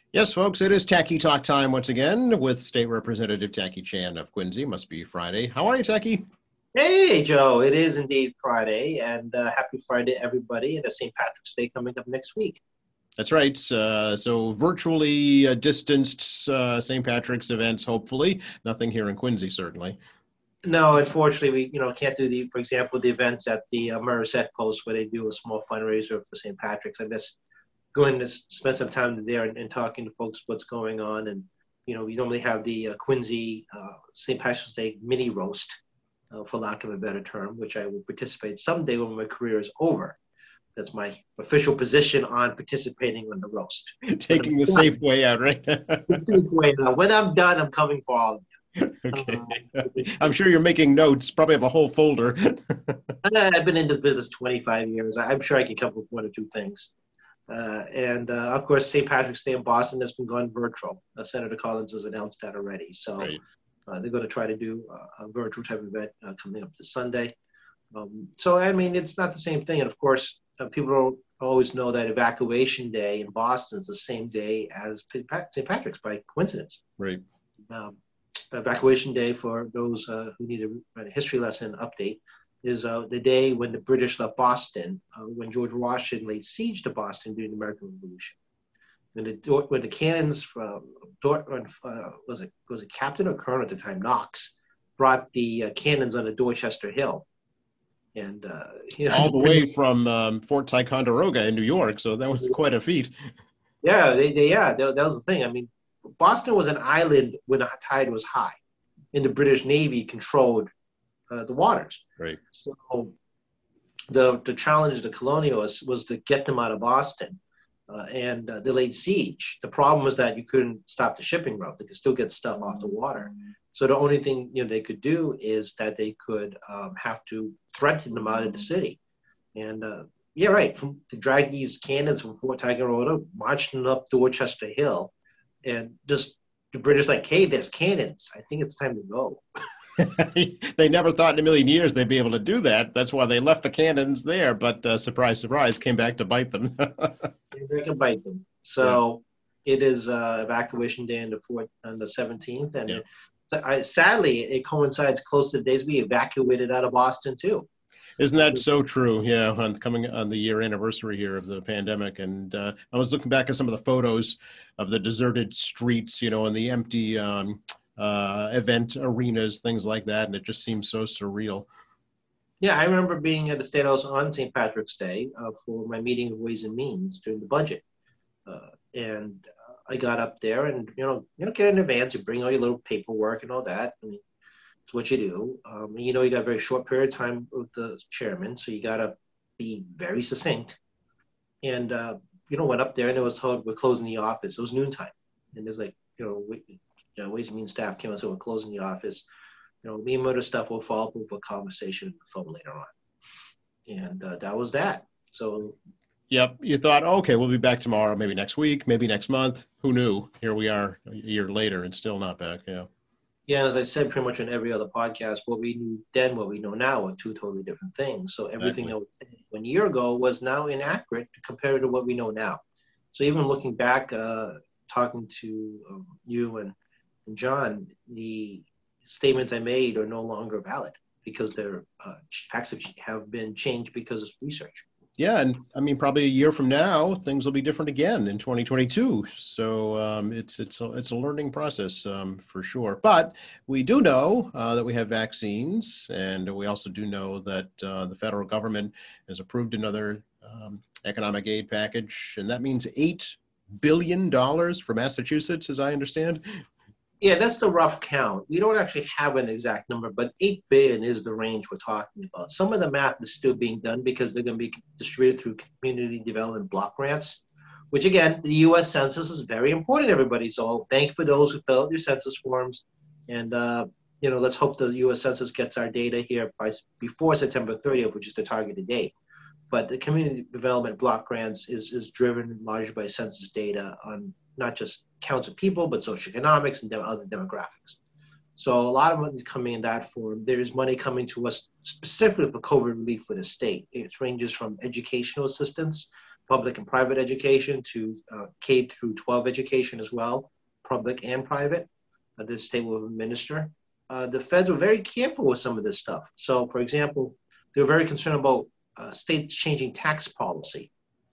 Yes, folks, it is Tacky Talk time once again with State Representative Tacky Chan of Quincy. Must be Friday. How are you, Tacky? Hey, Joe, it is indeed Friday, and happy Friday, everybody, and a St. Patrick's Day coming up next week. That's right. So virtually distanced St. Patrick's events, hopefully. Nothing here in Quincy, certainly. No, unfortunately, we can't do for example, the events at the Merced Post where they do a small fundraiser for St. Patrick's. I miss going to spend some time there and talking to folks what's going on, and we normally have the Quincy St. Patrick's Day mini roast, for lack of a better term, which I will participate someday when my career is over. That's my official position on participating on the roast. When Taking I'm the done, safe way out, right? when I'm done, I'm coming for all of Okay. I'm you. sure you're making notes, probably have a whole folder. I've been in this business 25 years. I'm sure I can come up with one or two things. And of course, St. Patrick's Day in Boston has been gone virtual. Senator Collins has announced that already. So Right. they're going to try to do a virtual type event coming up this Sunday. So, I mean, it's not the same thing. And of course, people don't always know that Evacuation Day in Boston is the same day as St. Patrick's by coincidence. Right. Um, Evacuation Day, for those who need a history lesson update, is the day when the British left Boston, when George Washington laid siege to Boston during the American Revolution. When the cannons from was it Captain or Colonel at the time, Knox, brought the cannons on the Dorchester Hill, and All the the British, way from Fort Ticonderoga in New York. So that was quite a feat. yeah, that was the thing. I mean, Boston was an island when the tide was high, and the British Navy controlled the waters. Right. So the challenge of the colonialists was to get them out of Boston, and they laid siege. The problem was that you couldn't stop the shipping route; they could still get stuff off the water. So the only thing they could do is that they could have to threaten them out of the city. And yeah, right, to drag these cannons from Fort Ticonderoga, marching up Dorchester Hill, and just the British like, hey, there's cannons. I think it's time to go. They never thought in a million years they'd be able to do that. That's why they left the cannons there. But surprise, surprise, came back to bite them. They can bite them. Yeah, So it is evacuation day on the 17th, and yeah. sadly it coincides close to the days we evacuated out of Boston too. Isn't that so true? Yeah, coming on the year anniversary here of the pandemic, and I was looking back at some of the photos of the deserted streets, and the empty event arenas, things like that, and it just seems so surreal. Yeah, I remember being at the State House on St. Patrick's Day for my meeting of Ways and Means during the budget, and I got up there, and get in advance. You bring all your little paperwork and all that. I mean, it's what you do. And you got a very short period of time with the chairman, so you got to be very succinct. And went up there, and it was told we're closing the office. It was noontime, and there's like Ways and Means staff came and said we're closing the office. Me and other stuff will follow up with a conversation on the phone later on. And that was that. So Yep, you thought, okay, we'll be back tomorrow, maybe next week, maybe next month. Who knew? Here we are a year later and still not back. Yeah, yeah, as I said pretty much on every other podcast, what we knew then, what we know now are two totally different things. So everything exactly. that was said 1 year ago was now inaccurate compared to what we know now. So even looking back, talking to you and John, the statements I made are no longer valid because their facts have been changed because of research. Yeah, and I mean, probably a year from now, things will be different again in 2022. So it's a learning process for sure. But we do know that we have vaccines, and we also do know that the federal government has approved another economic aid package, and that means $8 billion for Massachusetts, as I understand. Yeah, that's the rough count. We don't actually have an exact number, but 8 billion is the range we're talking about. Some of the math is still being done because they're going to be distributed through community development block grants, which again, the U.S. Census is very important, everybody. So thank you for those who filled out their census forms. And, let's hope the U.S. Census gets our data here before September 30th, which is the targeted date. But the community development block grants is driven largely by census data on not just counts of people, but socioeconomics and other demographics. So a lot of money is coming in that form. There is money coming to us specifically for COVID relief for the state. It ranges from educational assistance public and private education to K through 12 education as well, public and private. The state will administer. The feds were very careful with some of this stuff. So, for example, they were very concerned about states changing tax policy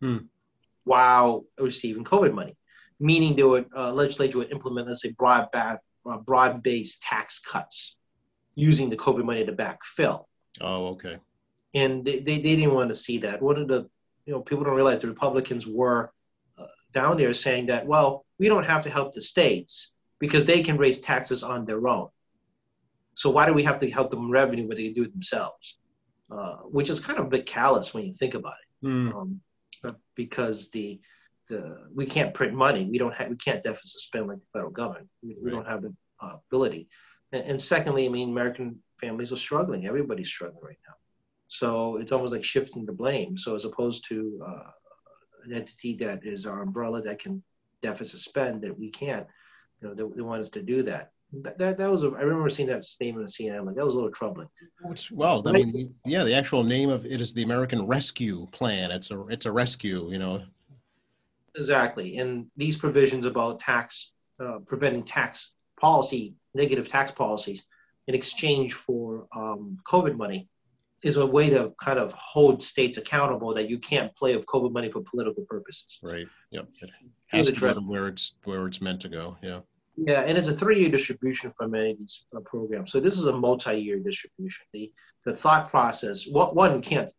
while receiving COVID money, meaning they would legislature would implement, let's say, broad-based tax cuts using the COVID money to backfill. Oh, okay. And they didn't want to see that. One of the, people don't realize the Republicans were down there saying that, well, we don't have to help the states because they can raise taxes on their own. So why do we have to help them in revenue when they can do it themselves? Which is kind of a bit callous when you think about it, because we can't print money. We can't deficit spend like the federal government. We don't have the ability. And secondly, I mean, American families are struggling. Everybody's struggling right now. So it's almost like shifting the blame. So as opposed to an entity that is our umbrella that can deficit spend that we can't, they want us to do that. That was I remember seeing that statement on CNN. Like, that was a little troubling. Well, I mean, yeah, the actual name of it is the American Rescue Plan. It's a rescue, Exactly, and these provisions about preventing negative tax policies in exchange for COVID money is a way to kind of hold states accountable that you can't play with COVID money for political purposes. Right. Yep. It has to go to where it's meant to go. Yeah. Yeah, and it's a 3-year distribution for many of these programs. So this is a multi-year distribution. The thought process, you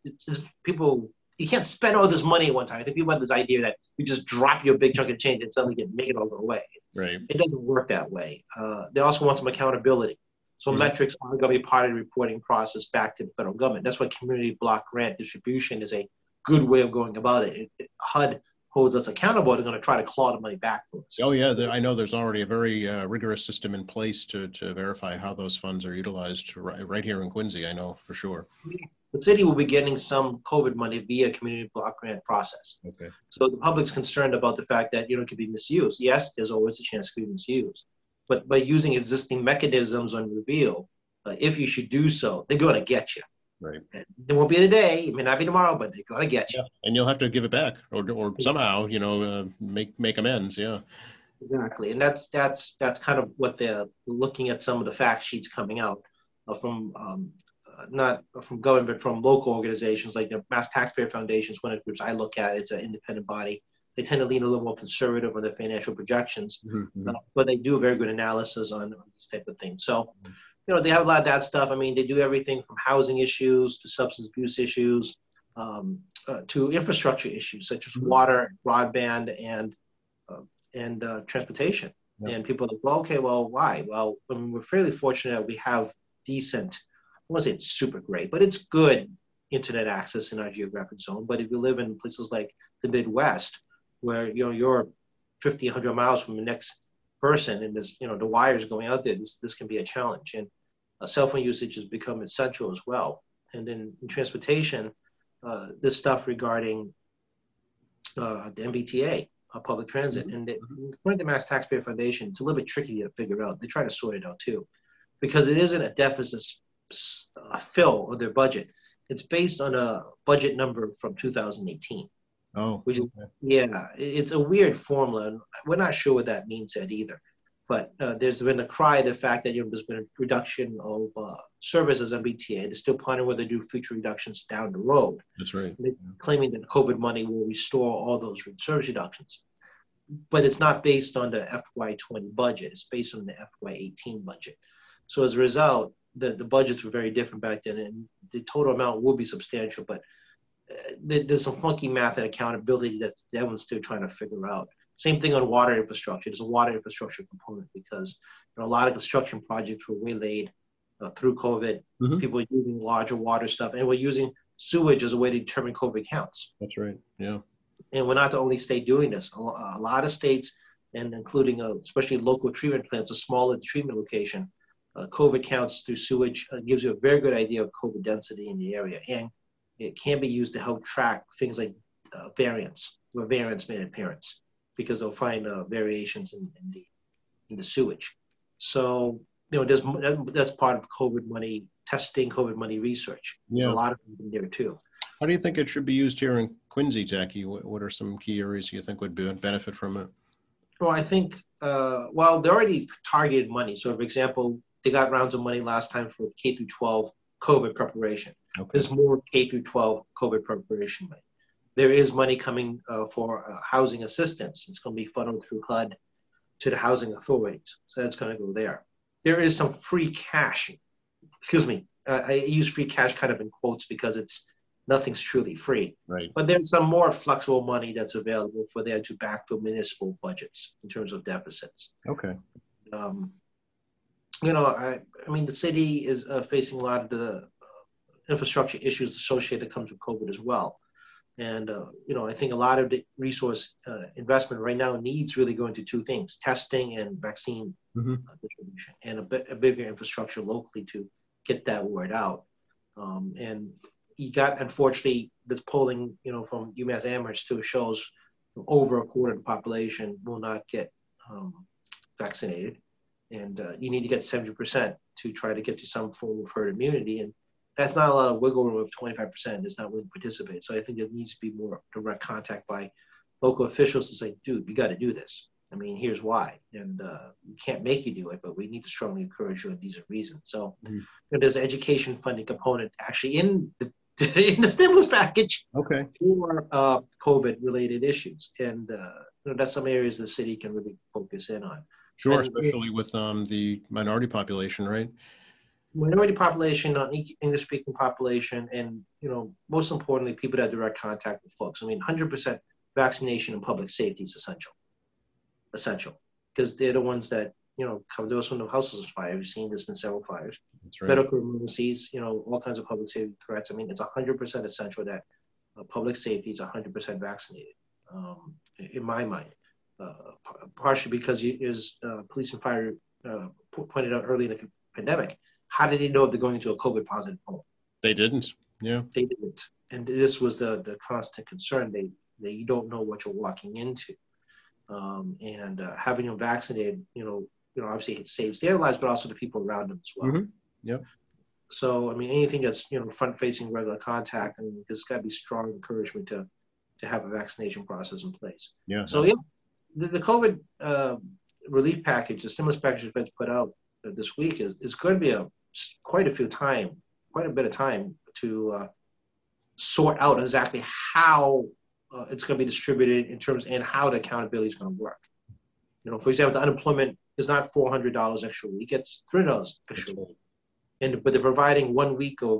can't spend all this money at one time. I think people have this idea that you just drop your big chunk of change and suddenly make it all the way. Right. It doesn't work that way. They also want some accountability. So metrics are going to be part of the reporting process back to the federal government. That's why community block grant distribution is a good way of going about it. HUD holds us accountable. They're going to try to claw the money back from us. Oh yeah, I know there's already a very rigorous system in place to verify how those funds are utilized right here in Quincy. I know for sure. The city will be getting some COVID money via community block grant process. Okay. So the public's concerned about the fact that it can be misused. Yes, there's always a chance it could be misused, but by using existing mechanisms on reveal, if you should do so, they're going to get you. Right. There won't be today. It may not be tomorrow, but they're going to get you. Yeah. And you'll have to give it back, or somehow, make amends. Yeah. Exactly, and that's kind of what they're looking at. Some of the fact sheets coming out from not from government, but from local organizations like the Mass Taxpayer Foundation is one of the groups I look at. It's an independent body. They tend to lean a little more conservative on their financial projections, but they do a very good analysis on this type of thing. So. They have a lot of that stuff. I mean, they do everything from housing issues to substance abuse issues to infrastructure issues such as water, broadband, and transportation. Yeah. And people are like, well, okay, well, why? Well, I mean, we're fairly fortunate that we have decent, I won't say it's super great, but it's good internet access in our geographic zone. But if you live in places like the Midwest, where you're 50, 100 miles from the next person and there's the wires going out there, this can be a challenge. And cell phone usage has become essential as well. And then in transportation, this stuff regarding the MBTA, public transit, and according to the Mass Taxpayer Foundation, it's a little bit tricky to figure out. They try to sort it out too, because it isn't a deficit fill of their budget. It's based on a budget number from 2018. Oh, which is, yeah, it's a weird formula, and we're not sure what that means yet either. But there's been a cry the fact that there's been a reduction of services on BTA. They're still planning whether they do future reductions down the road. That's right. They're claiming that COVID money will restore all those service reductions. But it's not based on the FY20 budget. It's based on the FY18 budget. So as a result, the budgets were very different back then, and the total amount will be substantial. But there's some funky math and accountability that everyone's still trying to figure out. Same thing on water infrastructure. There's a water infrastructure component because a lot of construction projects were waylaid through COVID. People are using larger water stuff, and we're using sewage as a way to determine COVID counts. That's right. Yeah. And we're not the only state doing this. A lot of states, and including especially local treatment plants, a smaller treatment location, COVID counts through sewage gives you a very good idea of COVID density in the area, and it can be used to help track things like variants, where variants made an appearance, because they'll find variations in the sewage. So that's part of COVID money testing, COVID money research. There's a lot of them in there too. How do you think it should be used here in Quincy, Jackie, what are some key areas you think would benefit from it? Well, I think, well, they already targeted money. So, for example, they got rounds of money last time for K through 12 COVID preparation. Okay. There's more K through 12 COVID preparation money. There is money coming for housing assistance. It's going to be funneled through HUD to the housing authorities. So that's going to go there. There is some free cash. Excuse me. I use free cash kind of in quotes because nothing's truly free. Right. But there's some more flexible money that's available for there to backfill municipal budgets in terms of deficits. Okay. I mean, the city is facing a lot of the infrastructure issues associated that comes with COVID as well. And, I think a lot of the resource investment right now needs really go into two things: testing and vaccine distribution, and a bigger infrastructure locally to get that word out. And you got, unfortunately, this polling, from UMass Amherst too shows over a quarter of the population will not get vaccinated. And you need to get 70% to try to get to some form of herd immunity. And that's not a lot of wiggle room if 25% is not willing to participate. So I think there needs to be more direct contact by local officials to say, dude, you got to do this. I mean, here's why. And we can't make you do it, but we need to strongly encourage you, and these are reasons. So there's an education funding component actually in the stimulus package for COVID-related issues. And that's some areas the city can really focus in on. Sure, especially with the minority population, right? Minority population, English-speaking population, and most importantly, people that have direct contact with folks. I mean, 100% vaccination and public safety is essential, because they're the ones that come to us when the house is on fire. We've seen this in several fires. That's right. Medical emergencies, all kinds of public safety threats. I mean, it's 100% essential that public safety is 100% vaccinated, in my mind. Partially because, as police and fire pointed out early in the pandemic, how did they know if they're going into a COVID positive home? They didn't. Yeah. They didn't. And this was the constant concern. You don't know what you're walking into. And having them vaccinated, obviously it saves their lives, but also the people around them as well. Mm-hmm. Yep. So, I mean, anything that's, front-facing regular contact, I mean, there's got to be strong encouragement to have a vaccination process in place. Yeah. So, the COVID relief package, the stimulus package the Fed's put out this week is going to be quite a bit of time to sort out exactly how it's going to be distributed in terms and how the accountability is going to work. For example, the unemployment is not $400 extra a week; it's $300 extra a week. But they're providing 1 week of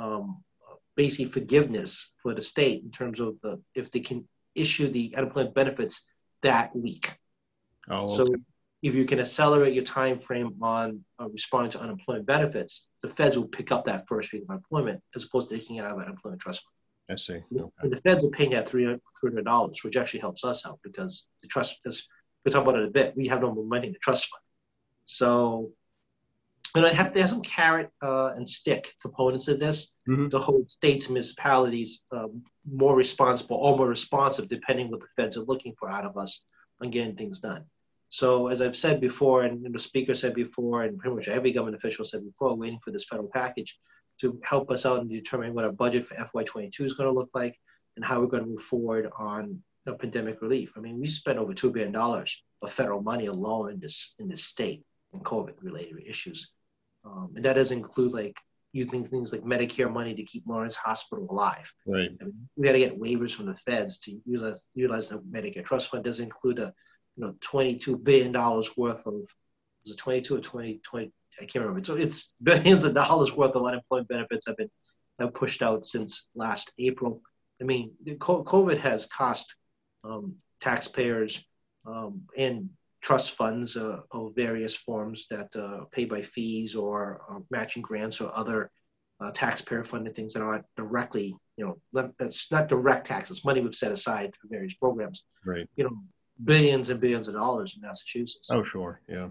basic forgiveness for the state in terms of if they can issue the unemployment benefits that week. Oh, okay. So if you can accelerate your time frame on responding to unemployment benefits, the feds will pick up that first week of unemployment as opposed to taking it out of an unemployment trust fund. I see. Okay. And the feds are paying that $300, which actually helps us out because the trust, as we'll talk about it in a bit, we have no more money in the trust fund. So, I have to have some carrot and stick components of this to hold states and municipalities more responsible or more responsive, depending what the feds are looking for out of us on getting things done. So, as I've said before, and the speaker said before, and pretty much every government official said before, waiting for this federal package to help us out in determining what our budget for FY22 is going to look like and how we're going to move forward on pandemic relief. I mean, we spent over $2 billion of federal money alone in this state in COVID-related issues. And that doesn't include using things like Medicare money to keep Lawrence Hospital alive. Right. I mean, we got to get waivers from the feds to utilize the Medicare Trust Fund. It doesn't include $22 billion worth of, is it 22 or 20, I can't remember. So it's billions of dollars worth of unemployment benefits have pushed out since last April. I mean, COVID has cost taxpayers and trust funds of various forms that pay by fees or matching grants or other taxpayer-funded things that aren't directly, it's not direct taxes, money we've set aside for various programs. Right. Billions and billions of dollars in Massachusetts. Oh, sure. Yeah.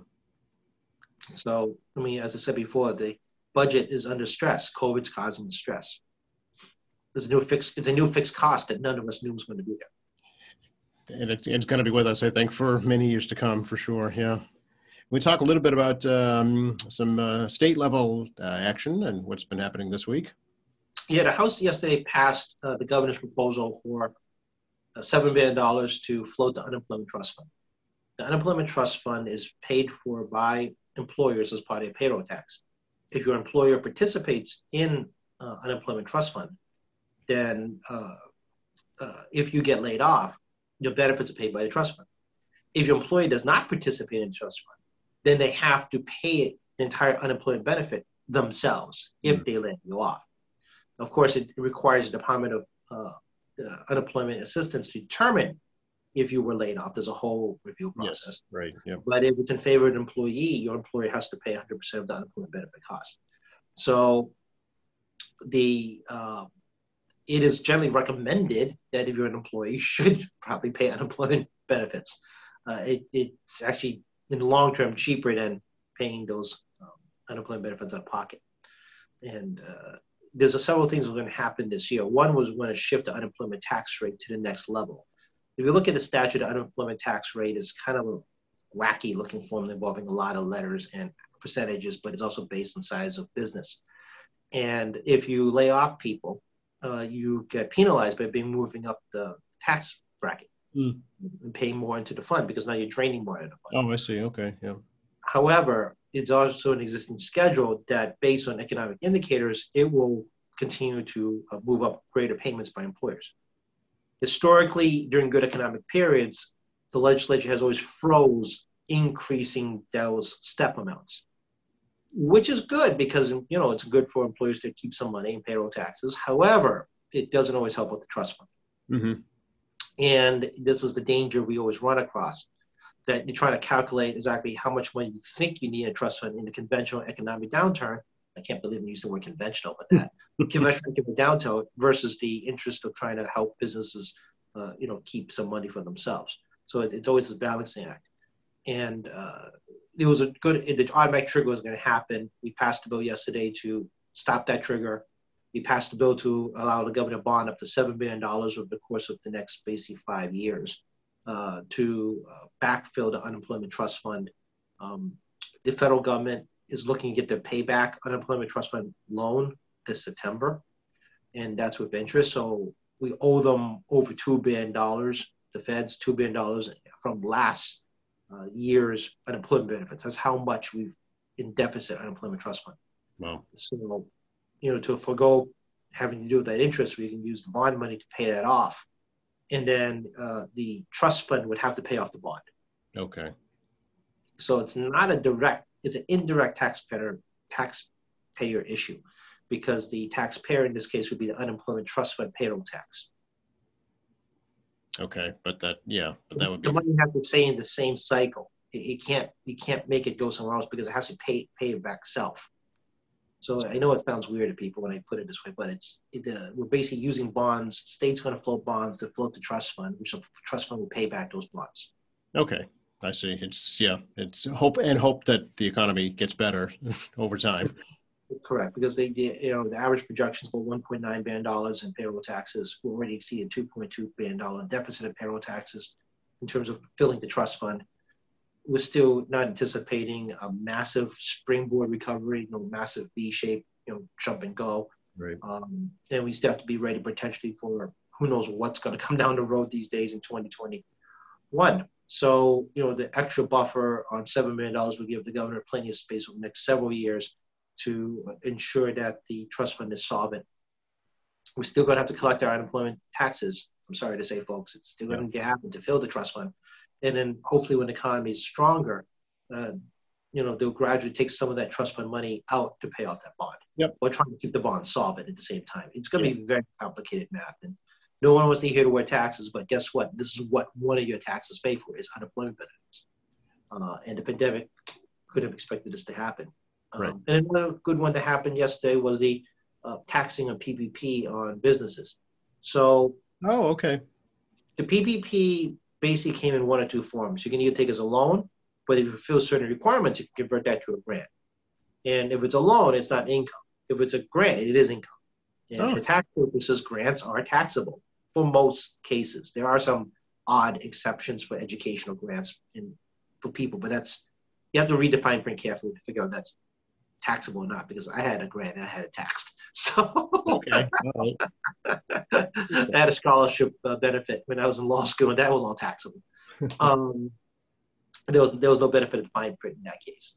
So, I mean, as I said before, the budget is under stress. COVID's causing the stress. It's a new fixed cost that none of us knew was going to be there. And it's going to be with us, I think, for many years to come, for sure. Yeah. We talk a little bit about some state level action and what's been happening this week. Yeah, the House yesterday passed the governor's proposal for $7 billion to float the unemployment trust fund. The unemployment trust fund is paid for by employers as part of a payroll tax. If your employer participates in unemployment trust fund, then if you get laid off, your benefits are paid by the trust fund. If your employee does not participate in the trust fund, then they have to pay the entire unemployment benefit themselves if they let you off. Of course, it requires the Department of Unemployment Assistance to determine if you were laid off. There's a whole review process. Yes, right. Yeah. But if it's in favor of an employee, your employer has to pay 100% of the unemployment benefit cost. So it is generally recommended that if you're an employee, you should probably pay unemployment benefits. It's actually in the long term cheaper than paying those unemployment benefits out of pocket. And there's several things that are going to happen this year. One was going to shift the unemployment tax rate to the next level. If you look at the statute, the unemployment tax rate is kind of a wacky looking formula involving a lot of letters and percentages, but it's also based on size of business. And if you lay off people, you get penalized by moving up the tax bracket and paying more into the fund because now you're draining more into the fund. Oh, I see. Okay. Yeah. However, it's also an existing schedule that based on economic indicators, it will continue to move up greater payments by employers. Historically, during good economic periods, the legislature has always froze increasing those step amounts, which is good because, it's good for employers to keep some money in payroll taxes. However, it doesn't always help with the trust fund. Mm-hmm. And this is the danger we always run across, that you're trying to calculate exactly how much money you think you need in a trust fund in the conventional economic downturn. I can't believe we use the word conventional, but that conventional economic downturn versus the interest of trying to help businesses, keep some money for themselves. So it's always this balancing act. And the automatic trigger was going to happen. We passed a bill yesterday to stop that trigger. We passed a bill to allow the government to bond up to $7 billion over the course of the next basically 5 years to backfill the unemployment trust fund. The federal government is looking to get their payback unemployment trust fund loan this September, and that's with interest. So we owe them over $2 billion, the feds $2 billion from last year's unemployment benefits. That's how much we've in deficit unemployment trust fund. Wow. So, to forego having to do with that interest, we can use the bond money to pay that off. And then the trust fund would have to pay off the bond. Okay. So it's not it's an indirect taxpayer issue, because the taxpayer in this case would be the unemployment trust fund payroll tax. Okay, but that would be the money has to stay in the same cycle. You can't make it go somewhere else because it has to pay it back self. So I know it sounds weird to people when I put it this way, but we're basically using bonds. State's going to float bonds to float the trust fund, which the trust fund will pay back those bonds. Okay, I see. It's hope that the economy gets better over time. Correct, because the average projections for $1.9 billion in payroll taxes will already exceed a $2.2 billion deficit in payroll taxes in terms of filling the trust fund. We're still not anticipating a massive springboard recovery, massive V-shape, jump and go. Right. And we still have to be ready potentially for who knows what's going to come down the road these days in 2021. So, the extra buffer on $7 million will give the governor plenty of space over the next several years to ensure that the trust fund is solvent. We're still going to have to collect our unemployment taxes. I'm sorry to say, folks, it's still going to happen to fill the trust fund. And then hopefully when the economy is stronger, they'll gradually take some of that trust fund money out to pay off that bond. Yep. We're trying to keep the bond solvent at the same time. It's going to be very complicated math. And no one wants to hear the word taxes, but guess what? This is what one of your taxes pay for, is unemployment benefits. And the pandemic could have expected this to happen. Right. And another good one that happened yesterday was the taxing of PPP on businesses. So, okay. The PPP basically came in one or two forms. You can either take it as a loan, but if you fulfill certain requirements, you can convert that to a grant. And if it's a loan, it's not income. If it's a grant, it is income. And for tax purposes, grants are taxable for most cases. There are some odd exceptions for educational grants for people, but you have to read the fine print carefully to figure out that's taxable or not, because I had a grant and I had it taxed. So Okay. All I had a scholarship benefit when I was in law school, and that was all taxable. Um, there was no benefit of fine print in that case.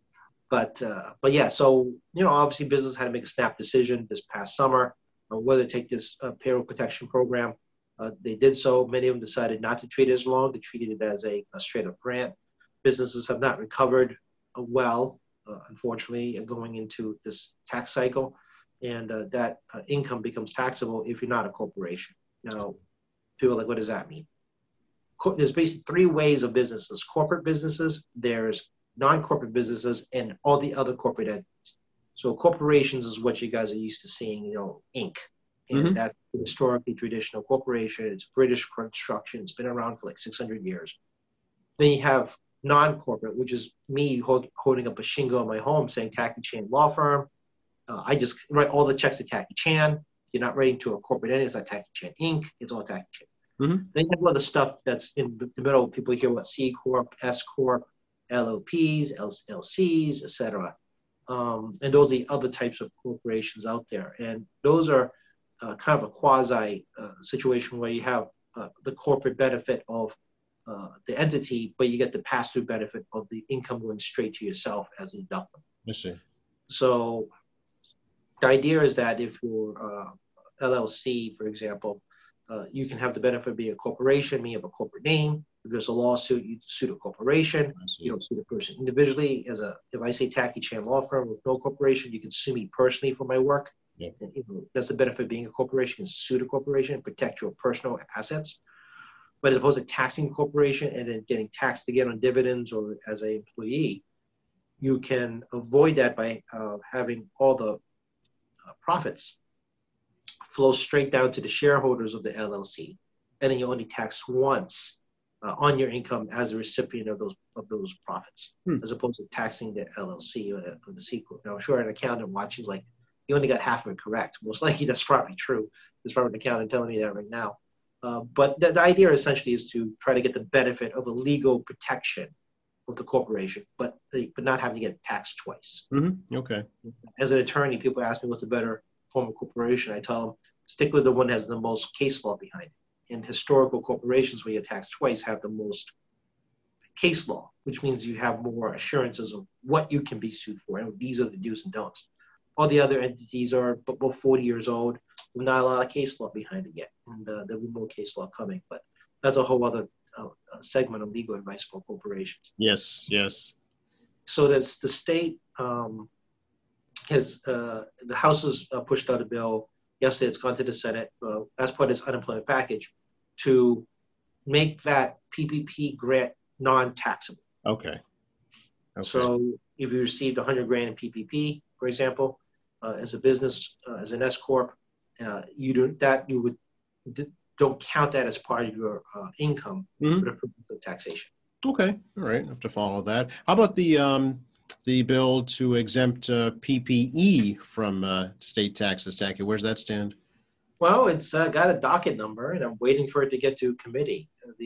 But yeah, so obviously business had to make a snap decision this past summer on whether to take this payroll protection program. They did so. Many of them decided not to treat it as a loan. They treated it as a straight up grant. Businesses have not recovered well, unfortunately, going into this tax cycle, and that income becomes taxable if you're not a corporation. Now, people are like, what does that mean? There's basically three ways of businesses: corporate businesses, there's non-corporate businesses, and all the other corporate entities. So corporations is what you guys are used to seeing, Inc. And Mm-hmm. that's a historically traditional corporation. It's British construction. It's been around for like 600 years. Then you have non-corporate, which is me holding up a shingle in my home saying Tacky Chan Law Firm. I just write all the checks to Tacky Chan. You're not writing to a corporate entity. It's like Tacky Chan Inc. It's all Tacky Chan. Mm-hmm. Then you have other stuff that's in the middle. People hear about C Corp, S Corp, LLPs, LCs, etc. And those are the other types of corporations out there. And those are kind of a quasi situation where you have the corporate benefit of the entity, but you get the pass-through benefit of the income going straight to yourself as a deductible. I see. So the idea is that if you're LLC, for example, you can have the benefit of being a corporation, meaning you have a corporate name. If there's a lawsuit, you sue the corporation. You don't sue the person individually. If I say Tacky Chan Law Firm with no corporation, you can sue me personally for my work. Yeah. And, that's the benefit of being a corporation. You can sue the corporation and protect your personal assets. But as opposed to taxing the corporation and then getting taxed again on dividends or as an employee, you can avoid that by having all the profits flow straight down to the shareholders of the LLC, and then you only tax once on your income as a recipient of those profits, as opposed to taxing the LLC or the C Corp. Now, I'm sure an accountant watching is like, you only got half of it correct. Most likely that's probably true. There's probably an accountant telling me that right now. But the idea essentially is to try to get the benefit of a legal protection of the corporation, but not having to get taxed twice. Mm-hmm. Okay. As an attorney, people ask me what's a better form of corporation. I tell them stick with the one that has the most case law behind it. And historical corporations, where you're taxed twice, have the most case law, which means you have more assurances of what you can be sued for. And these are the do's and don'ts. All the other entities are about 40 years old, with not a lot of case law behind it yet. And there'll be more case law coming. But that's a whole other segment of legal advice for corporations. Yes, yes. So that's the state has, the House has pushed out a bill. Yesterday, it's gone to the Senate as part of its unemployment package to make that PPP grant non-taxable. Okay. So if you received 100 grand in PPP, for example, as a business, as an S corp, you don't count that as part of your income for the purpose of taxation. Okay. All right. I have to follow that. How about the bill to exempt PPE from state taxes, Tacky? Where's that stand? Well, it's got a docket number, and I'm waiting for it to get to committee.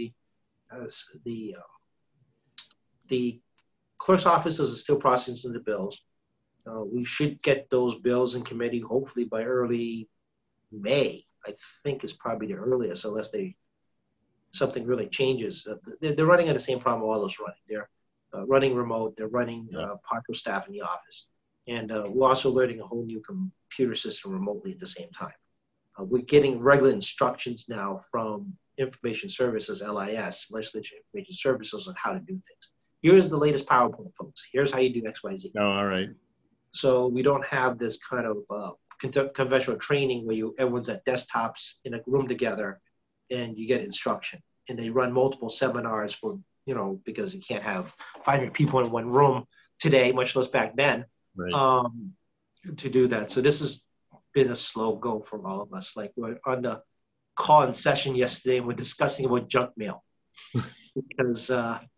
The clerk's offices are still processing the bills. We should get those bills in committee hopefully by early May. I think is probably the earliest, unless something really changes. They're running on the same problem all those running. They're running remote. They're running partial staff in the office. And we're also learning a whole new computer system remotely at the same time. We're getting regular instructions now from Information Services, LIS, Legislature Information Services, on how to do things. Here's the latest PowerPoint, folks. Here's how you do X, Y, Z. Oh, all right. So we don't have this kind of conventional training where everyone's at desktops in a room together and you get instruction. And they run multiple seminars for, because you can't have 500 people in one room today, much less back then, Right. To do that. So this has been a slow go for all of us. Like, we're on the call in session yesterday and we're discussing about junk mail. Because,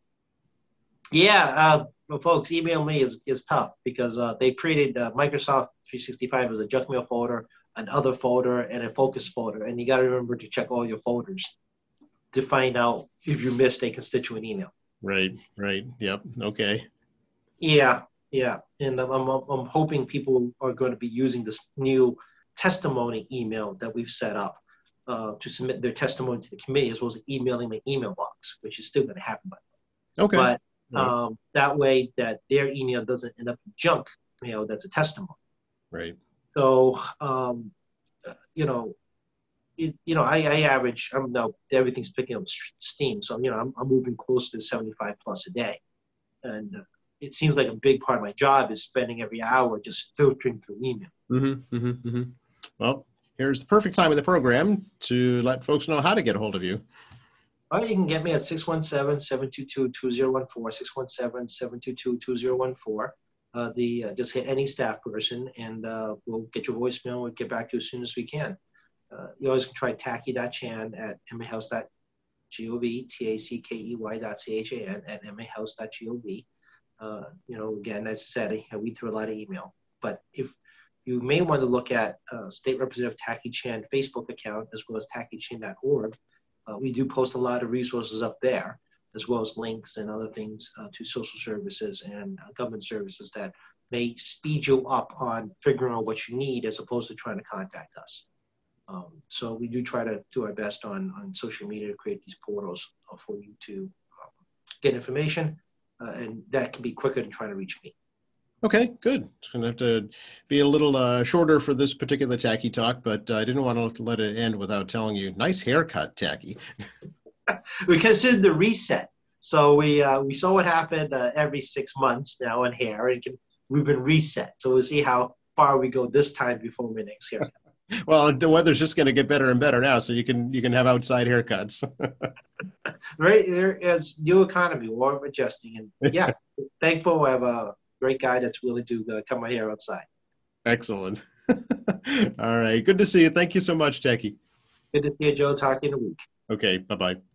folks, email me is tough because they created Microsoft 365 as a junk mail folder, an other folder, and a focus folder. And you got to remember to check all your folders to find out if you missed a constituent email. Right. Yep. Okay. Yeah. And I'm hoping people are going to be using this new testimony email that we've set up to submit their testimony to the committee, as well as emailing my email box, which is still going to happen by the way. Okay. But Right. that way that their email doesn't end up in junk mail that's a testimony. Right. So, I average, now everything's picking up steam. So, I'm moving close to 75 plus a day. And it seems like a big part of my job is spending every hour just filtering through email. Mm-hmm, mm-hmm, mm-hmm. Well, here's the perfect time in the program to let folks know how to get a hold of you. All right, you can get me at 617-722-2014, 617-722-2014. Just hit any staff person, and we'll get your voicemail. We'll get back to you as soon as we can. You always can try tacky.chan at mahouse.gov, tackey.chan at mahouse.gov. Again, as I said, we threw a lot of email. But if you may want to look at State Representative Tacky Chan Facebook account, as well as tackychan.org. We do post a lot of resources up there, as well as links and other things to social services and government services that may speed you up on figuring out what you need as opposed to trying to contact us. So we do try to do our best on social media to create these portals for you to get information, and that can be quicker than trying to reach me. Okay, good. It's going to have to be a little shorter for this particular Tacky Talk, but I didn't want to let it end without telling you, nice haircut, Tacky. We considered the reset. So we saw what happened every 6 months now in hair, and we've been reset. So we'll see how far we go this time before my next haircut. Well, the weather's just going to get better and better now, so you can have outside haircuts. Right, there is new economy, we're adjusting, and yeah, thankful I have a great guy that's willing to cut my hair outside. Excellent. All right, good to see you. Thank you so much, Tacky. Good to see you, Joe. Talk in a week. Okay, bye-bye.